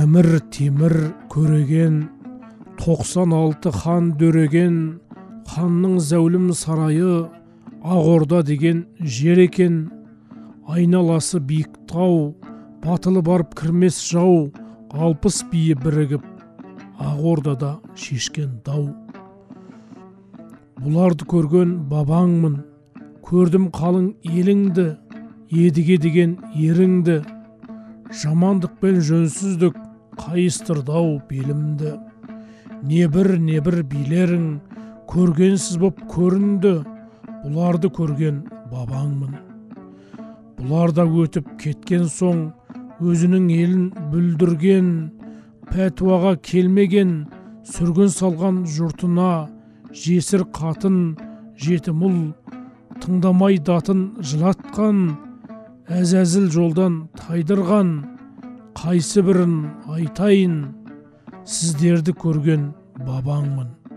әмір темір көреген, 96 хан дөреген, ханның зәулім сарайы Ақ Орда деген жер екен. Айналасы биік тау, батылы барып кірмес жау, 60 бие бірігіп Ақ Ордада шешкен дау. Бұларды көрген бабаңмын, көрдім қалың еліңді, едіге деген еріңді, жамандық пен жөнсіздік қайыстырдау белімді. Небір билерің көргенсіз боп көрінді, бұларды көрген бабаңмын. Бұларда өтіп кеткен соң өзінің елін бүлдірген, пәтуаға келмеген, сүргін салған жұртына жесір қатын, жетім ұл, тыңдамай датын жылатқан, әзәзіл жолдан тайдырған, қайсы бірін айтайын, сіздерді көрген бабаңмын.